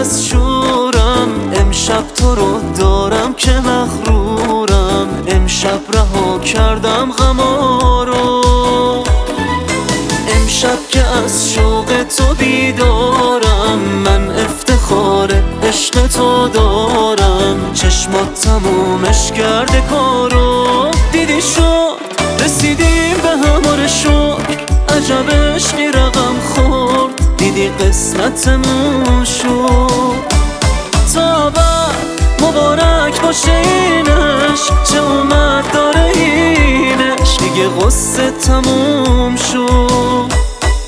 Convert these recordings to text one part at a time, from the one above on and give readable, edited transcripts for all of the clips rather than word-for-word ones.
از شورم، امشب تو رو دارم که مغرورم. امشب رها کردم غما رو، امشب که از شوق تو بیدارم. من افتخار عشق تو دارم، چشمات تمومش کرده کارو. دیدی شد رسیدیم به همار شکر، عجب عشقی رقم خورد. دیدی قسمتمون شد، تا بعد مبارک باشه اینش، چه اومد داره اینش، دیگه قصه تموم شد.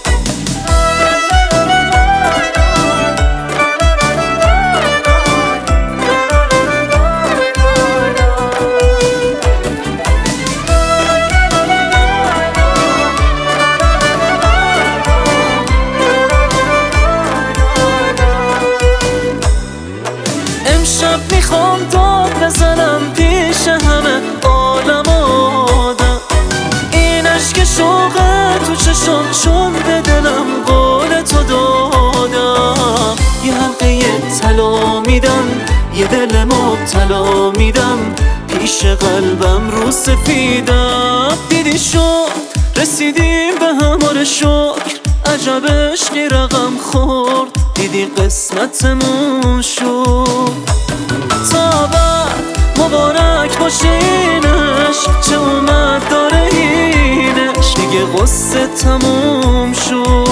امشب میخوام داد بزنم پیش همه عالم آدم، این عشق شوق تو چشم چون به دلم قول تو دادم. یه حلقه طلا میدم، یه دل مبتلا میدم، پیش قلبم رو سفیدم. دیدی شد رسیدیم به همار شکر، عجب عشقی رقم خورد. دیدی قسمتمون شد، تا بعد مبارک باشه اینش، چه اومد داره اینش، دیگه قصه تموم شد.